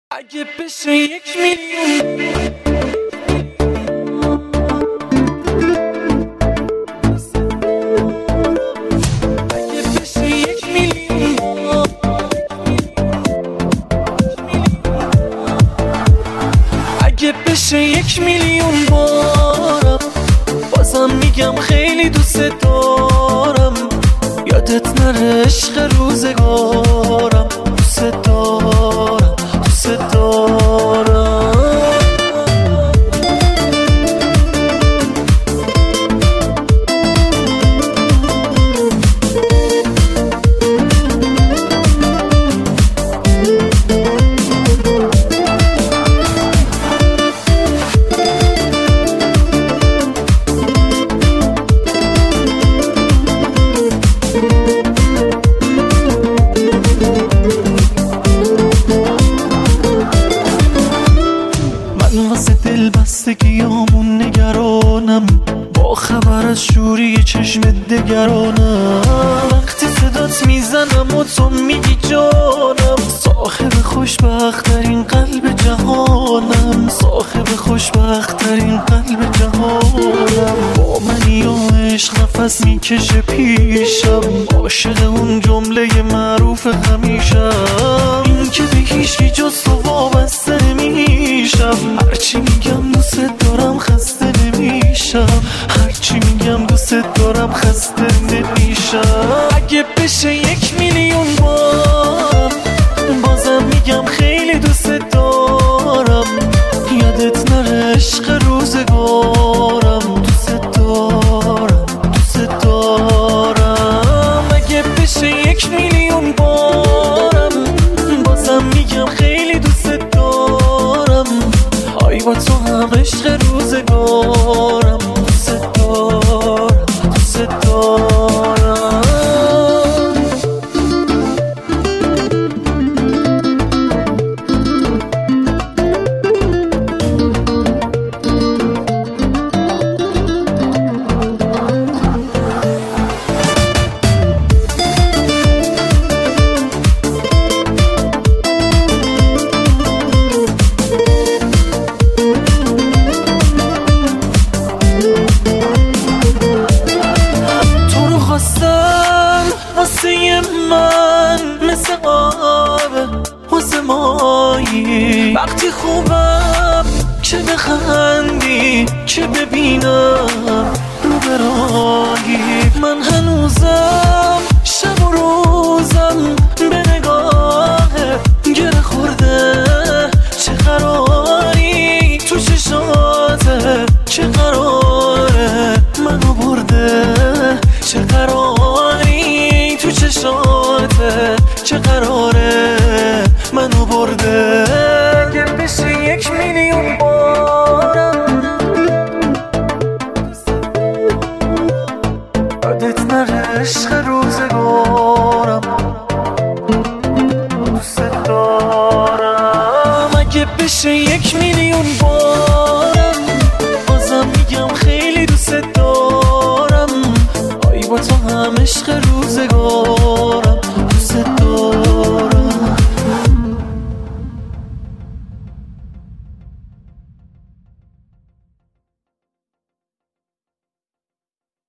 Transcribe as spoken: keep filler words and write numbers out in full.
اگه بشه یک میلیون اگه بشه یک میلیون اگه بشه یک میلیون بارم بازم میگم خیلی دوست دارم. یادت نره عشق روزگارم، دوست دارم دوست دارم. واسه دل بستگیامون نگرانم، با خبر از شوری چشم دگرانم. وقتی صدات میزنم و تو میگی جانم، صاحب خوشبخت‌ترین قلب جهانم، صاحب خوشبخت‌ترین قلب جهانم. با منی و عشق نفس میکشه پیشم، عاشق اون جمله معروف همیشم، این که به هیچکی جز تو وابسته نمیشم. هرچی میگم دوست دارم خسته نمیشم، هرچی میگم دوست دارم خسته نمیشم. اگه بشه یک میلیون بارم بازم میگم خیلی دوست دارم. یادت نره عشق روزگارم، دوست دارم دوست دارم. اگه بشه یک میلیون بارم بازم میگم خیلی دوست دارم. آی با تو هم عشق روزگارم، دوست دارم دوست دارم. واسه من مثل آب واسه مایی، وقتی خوبم که بخندی که ببینم رو برایی. من هنوزم شب و روزم به نگاه گره خورده. چه قراری تو چشاته، چه قراره منو برده، چه قراری تو چشاته، چه قراره منو برده. اگه بشه یک میلیون بارم یادت نره عشق روزگارم، دوست دارم. اگه بشه یک میلیون بارم بازم میگم خیلی دوست دارم. آی با تو هم عشق روزگارم.